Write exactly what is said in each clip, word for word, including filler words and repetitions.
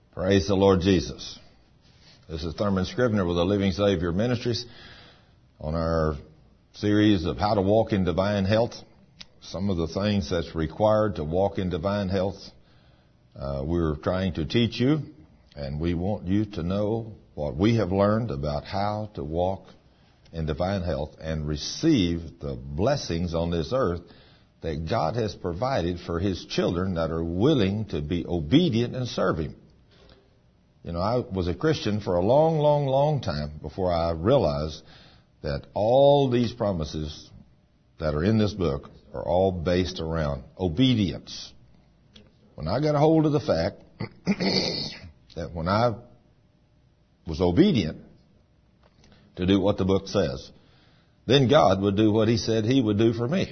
Praise the Lord Jesus. This is Thurman Scrivener with the Living Savior Ministries on our series of how to walk in divine health. Some of the things that's required to walk in divine health, uh, we're trying to teach you, and we want you to know what we have learned about how to walk in divine health and receive the blessings on this earth that God has provided for His children that are willing to be obedient and serve Him. You know, I was a Christian for a long, long, long time before I realized that all these promises that are in this book are all based around obedience. When I got a hold of the fact that when I was obedient to do what the book says, then God would do what He said He would do for me.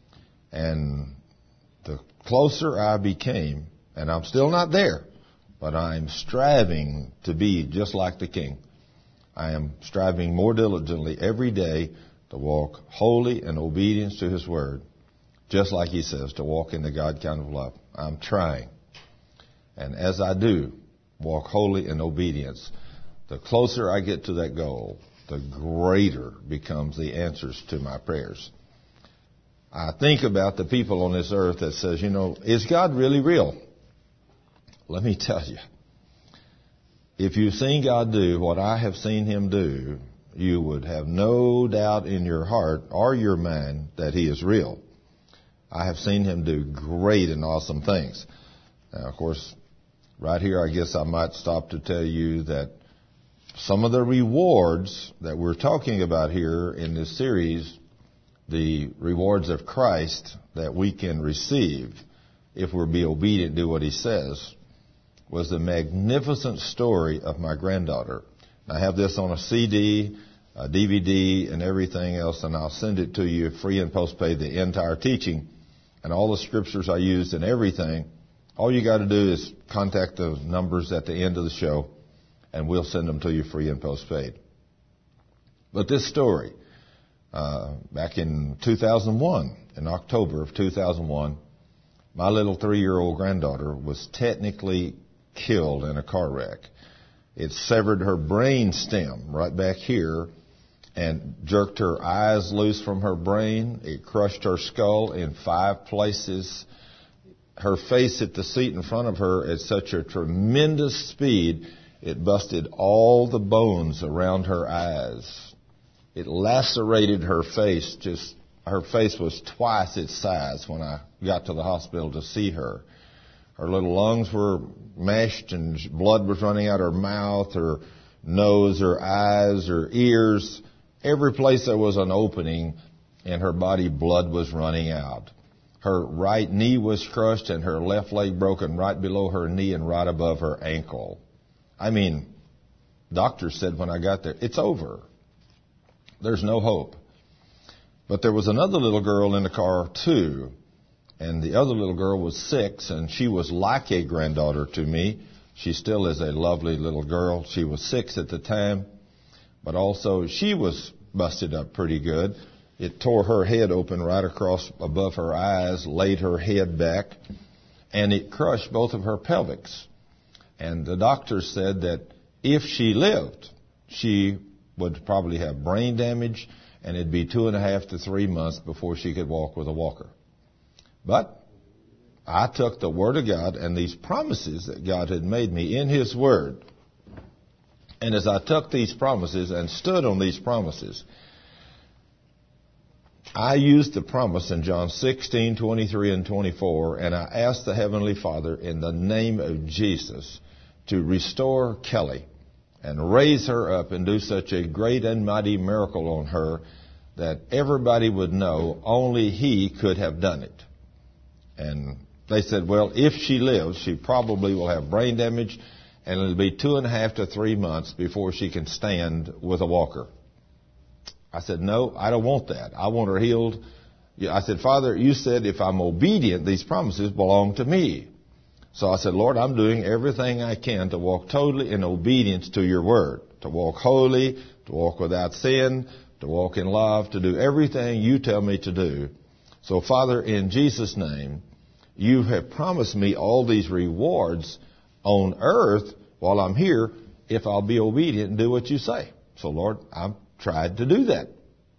And the closer I became, and I'm still not there, but I'm striving to be just like the King. I am striving more diligently every day to walk wholly in obedience to His Word, just like He says, to walk in the God kind of love. I'm trying. And as I do walk wholly in obedience, the closer I get to that goal, the greater becomes the answers to my prayers. I think about the people on this earth that says, you know, is God really real? Let me tell you, if you've seen God do what I have seen Him do, you would have no doubt in your heart or your mind that He is real. I have seen Him do great and awesome things. Now, of course, right here, I guess I might stop to tell you that some of the rewards that we're talking about here in this series, the rewards of Christ that we can receive if we'll be obedient to do what He says, was the magnificent story of my granddaughter. I have this on a C D, a D V D, and everything else, and I'll send it to you free and postpaid, the entire teaching, and all the scriptures I used and everything. All you got to do is contact the numbers at the end of the show, and we'll send them to you free and postpaid. But this story, uh, back in two thousand one, in October of two thousand one, my little three-year-old granddaughter was technically killed in a car wreck. It severed her brain stem right back here and jerked her eyes loose from her brain. It crushed her skull in five places. Her face hit the seat in front of her at such a tremendous speed, it busted all the bones around her eyes. It lacerated her face. Just her face was twice its size when I got to the hospital to see her. Her little lungs were mashed and blood was running out her mouth, her nose, her eyes, her ears. Every place there was an opening in her body, blood was running out. Her right knee was crushed and her left leg broken right below her knee and right above her ankle. I mean, doctors said when I got there, it's over. There's no hope. But there was another little girl in the car too. And the other little girl was six, and she was like a granddaughter to me. She still is a lovely little girl. She was six at the time, but also she was busted up pretty good. It tore her head open right across above her eyes, laid her head back, and it crushed both of her pelvics. And the doctors said that if she lived, she would probably have brain damage, and it'd be two and a half to three months before she could walk with a walker. But I took the Word of God and these promises that God had made me in His Word. And as I took these promises and stood on these promises, I used the promise in John sixteen, twenty-three and twenty-four, and I asked the Heavenly Father in the name of Jesus to restore Kelly and raise her up and do such a great and mighty miracle on her that everybody would know only He could have done it. And they said, well, if she lives, she probably will have brain damage, and it'll be two and a half to three months before she can stand with a walker. I said, no, I don't want that. I want her healed. I said, Father, you said if I'm obedient, these promises belong to me. So I said, Lord, I'm doing everything I can to walk totally in obedience to your word, to walk holy, to walk without sin, to walk in love, to do everything you tell me to do. So, Father, in Jesus' name, you have promised me all these rewards on earth while I'm here if I'll be obedient and do what you say. So, Lord, I've tried to do that.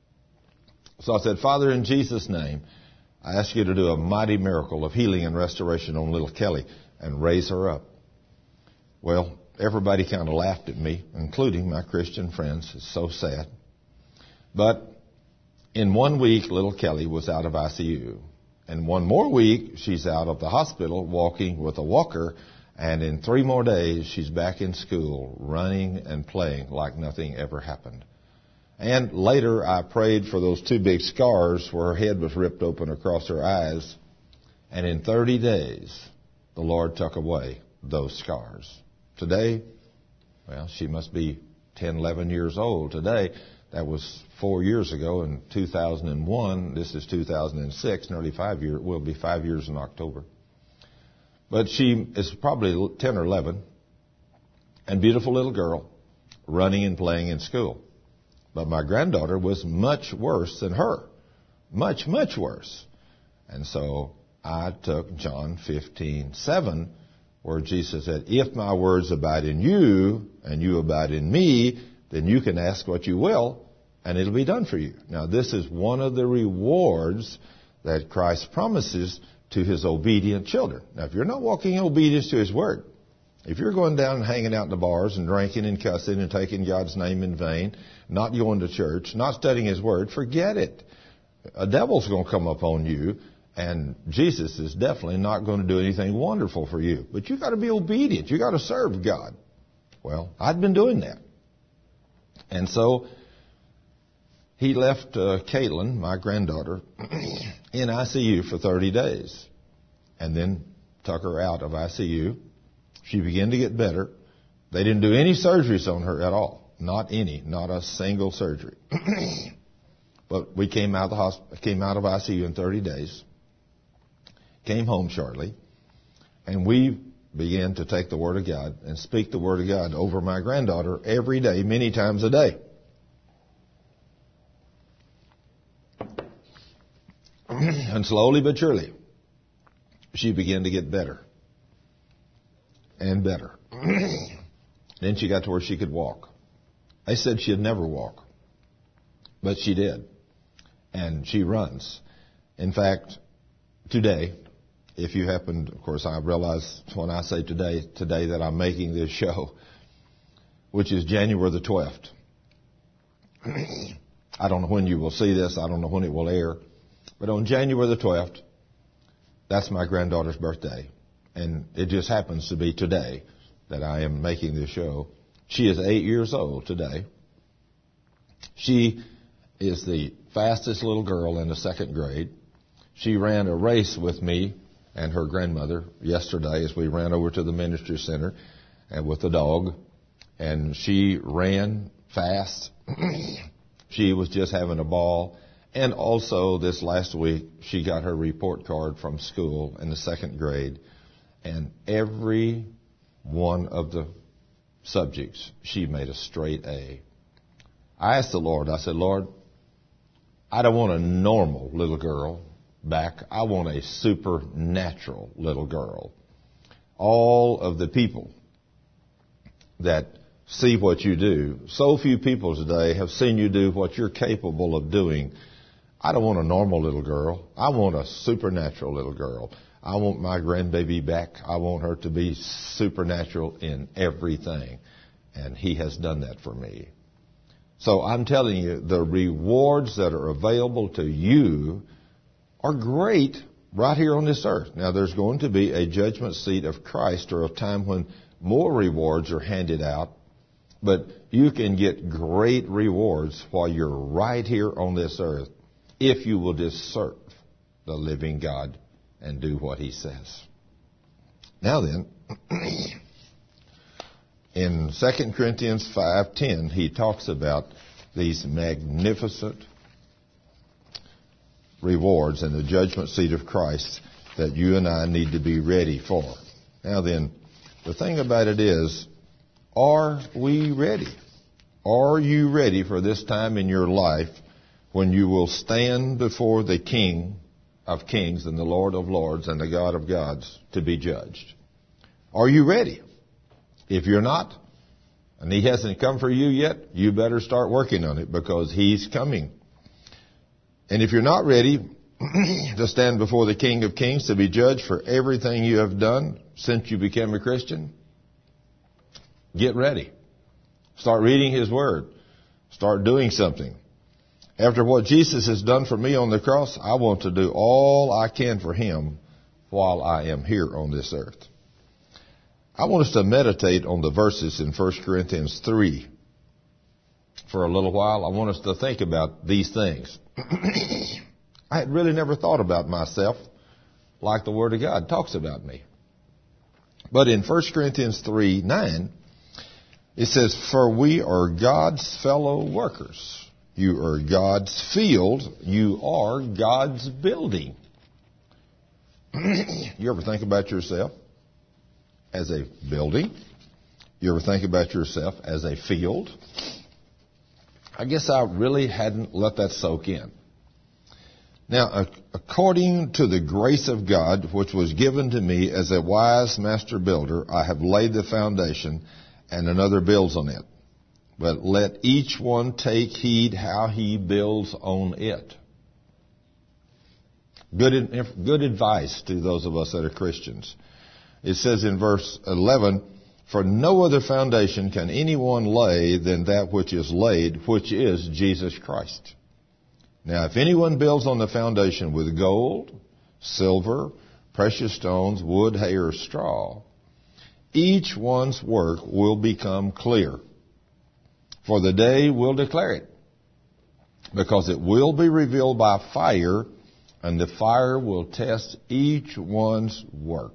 So I said, Father, in Jesus' name, I ask you to do a mighty miracle of healing and restoration on little Kelly and raise her up. Well, everybody kind of laughed at me, including my Christian friends. It's so sad. But in one week, little Kelly was out of I C U. And one more week, she's out of the hospital walking with a walker. And in three more days, she's back in school, running and playing like nothing ever happened. And later, I prayed for those two big scars where her head was ripped open across her eyes. And in thirty days, the Lord took away those scars. Today, well, she must be ten, eleven years old today. That was four years ago in two thousand one. This is two thousand six, nearly five years. Will be five years in October. But she is probably ten or eleven, and beautiful little girl, running and playing in school. But my granddaughter was much worse than her. Much, much worse. And so I took John fifteen seven, where Jesus said, if my words abide in you, and you abide in me, then you can ask what you will, and it'll be done for you. Now, this is one of the rewards that Christ promises to his obedient children. Now, if you're not walking in obedience to his word, if you're going down and hanging out in the bars and drinking and cussing and taking God's name in vain, not going to church, not studying his word, forget it. A devil's going to come upon you, and Jesus is definitely not going to do anything wonderful for you. But you've got to be obedient. You've got to serve God. Well, I'd been doing that. And so he left uh, Caitlin, my granddaughter, in I C U for thirty days, and then took her out of I C U. She began to get better. They didn't do any surgeries on her at all. Not any. Not a single surgery. But we came out of the hospital, came out of I C U in thirty days. Came home shortly. And we began to take the Word of God and speak the Word of God over my granddaughter every day, many times a day. And slowly but surely, she began to get better. And better. Then she got to where she could walk. I said she'd never walk. But she did. And she runs. In fact, today, if you happen, of course, I realize when I say today, today that I'm making this show, which is January the twelfth. I don't know when you will see this. I don't know when it will air. But on January the twelfth, that's my granddaughter's birthday. And it just happens to be today that I am making this show. She is eight years old today. She is the fastest little girl in the second grade. She ran a race with me and her grandmother yesterday as we ran over to the ministry center and with the dog. And she ran fast. She was just having a ball. And also this last week, she got her report card from school in the second grade. And every one of the subjects, she made a straight A. I asked the Lord, I said, Lord, I don't want a normal little girl back. I want a supernatural little girl. All of the people that see what you do, so few people today have seen you do what you're capable of doing. I don't want a normal little girl. I want a supernatural little girl. I want my grandbaby back. I want her to be supernatural in everything. And he has done that for me. So I'm telling you, the rewards that are available to you are great right here on this earth. Now, there's going to be a judgment seat of Christ, or a time when more rewards are handed out. But you can get great rewards while you're right here on this earth if you will just serve the living God and do what he says. Now then, in Second Corinthians five ten, he talks about these magnificent rewards and the judgment seat of Christ that you and I need to be ready for. Now then, the thing about it is, are we ready? Are you ready for this time in your life when you will stand before the King of Kings and the Lord of Lords and the God of Gods to be judged? Are you ready? If you're not, and He hasn't come for you yet, you better start working on it, because He's coming. And if you're not ready to stand before the King of Kings to be judged for everything you have done since you became a Christian, get ready. Start reading His Word. Start doing something. After what Jesus has done for me on the cross, I want to do all I can for Him while I am here on this earth. I want us to meditate on the verses in First Corinthians three for a little while. I want us to think about these things. I had really never thought about myself like the Word of God talks about me. But in First Corinthians three nine, it says, "For we are God's fellow workers. You are God's field. You are God's building." You ever think about yourself as a building? You ever think about yourself as a field? I guess I really hadn't let that soak in. Now, according to the grace of God, which was given to me as a wise master builder, I have laid the foundation, and another builds on it. But let each one take heed how he builds on it. Good, good advice to those of us that are Christians. It says in verse eleven, "For no other foundation can anyone lay than that which is laid, which is Jesus Christ. Now, if anyone builds on the foundation with gold, silver, precious stones, wood, hay, or straw, each one's work will become clear. For the day will declare it, because it will be revealed by fire, and the fire will test each one's work."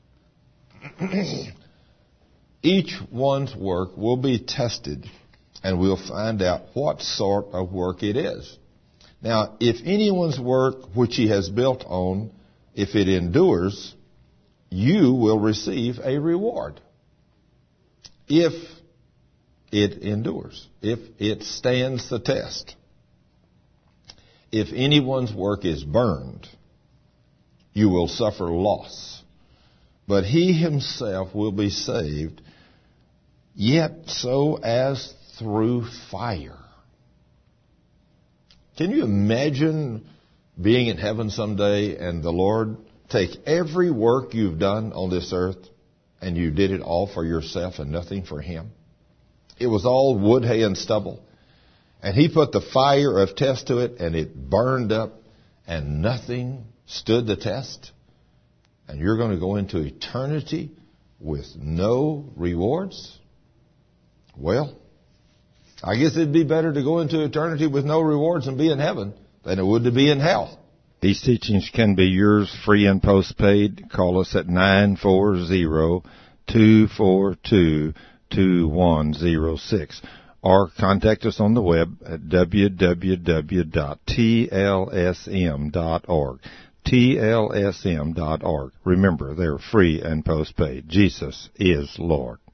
Each one's work will be tested, and we'll find out what sort of work it is. Now, if anyone's work which he has built on, if it endures, you will receive a reward. If it endures, if it stands the test. If anyone's work is burned, you will suffer loss. But he himself will be saved, yet so as through fire. Can you imagine being in heaven someday and the Lord take every work you've done on this earth and you did it all for yourself and nothing for Him? It was all wood, hay, and stubble. And He put the fire of test to it, and it burned up, and nothing stood the test. And you're going to go into eternity with no rewards? Well, I guess it'd be better to go into eternity with no rewards and be in heaven than it would to be in hell. These teachings can be yours free and postpaid. Call us at nine four zero, two four two, two one zero six or contact us on the web at w w w dot t l s m dot org. T L S M dot org. Remember, they're free and postpaid. Jesus is Lord.